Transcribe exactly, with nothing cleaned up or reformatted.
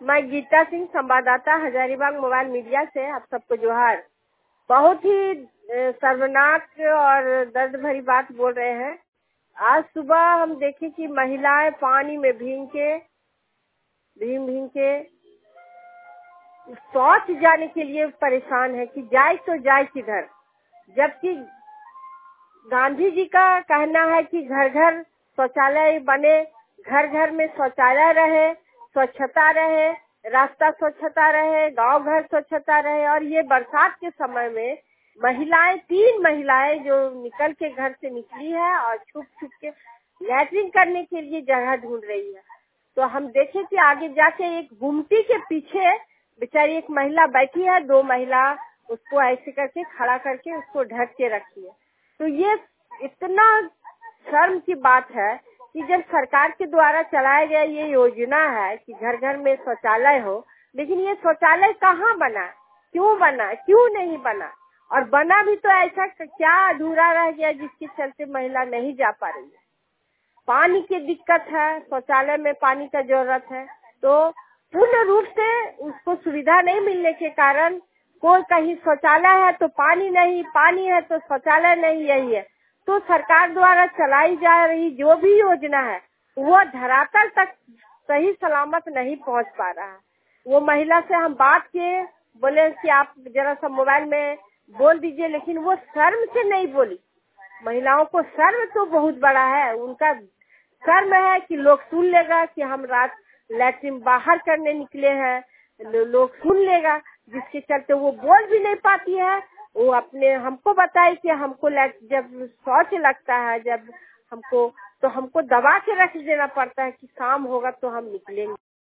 मैं गीता सिंह, संवाददाता, Hazaribagh mobile media से। आप सबको जोहार। बहुत ही अ, शर्मनाक और दर्द भरी बात बोल रहे हैं। आज सुबह हम देखे कि महिलाएं पानी में भीग के भीग भीग के शौच जाने के लिए परेशान है कि जाए तो जाए किधर, जबकि गांधी जी का कहना है कि घर घर शौचालय बने, घर घर में शौचालय रहे, स्वच्छता रहे, रास्ता स्वच्छता रहे, गांव घर स्वच्छता रहे। और ये बरसात के समय में महिलाएं, तीन महिलाएं जो निकल के घर से निकली है और छुप छुप के लैट्रिन करने के लिए जगह ढूंढ रही है। तो हम देखे कि आगे जाके एक गुमटी के पीछे बेचारी एक महिला बैठी है, दो महिला उसको ऐसे करके खड़ा करके उसको ढक के रखी है। तो ये इतना शर्म की बात है कि जब सरकार के द्वारा चलाया गया ये योजना है कि घर घर में शौचालय हो, लेकिन ये शौचालय कहाँ बना, क्यों बना, क्यों नहीं बना, और बना भी तो ऐसा क्या अधूरा रह गया जिसके चलते महिला नहीं जा पा रही है। पानी की दिक्कत है, शौचालय में पानी का जरूरत है, तो पूर्ण रूप से उसको सुविधा नहीं मिलने के कारण कोई कहीं शौचालय है तो पानी नहीं, पानी है तो शौचालय नहीं, यही है। तो सरकार द्वारा चलाई जा रही जो भी योजना है वो धरातल तक सही सलामत नहीं पहुंच पा रहा है। वो महिला से हम बात किए, बोले कि आप जरा सा मोबाइल में बोल दीजिए, लेकिन वो शर्म से नहीं बोली। महिलाओं को शर्म तो बहुत बड़ा है, उनका शर्म है कि लोग सुन लेगा कि हम रात लैट्रिन बाहर करने निकले हैं, लोग सुन लेगा, जिसके चलते वो बोल भी नहीं पाती है। वो अपने हमको बताए कि हमको जब शौच लगता है, जब हमको तो हमको दबा के रख देना पड़ता है कि शाम होगा तो हम निकलेंगे।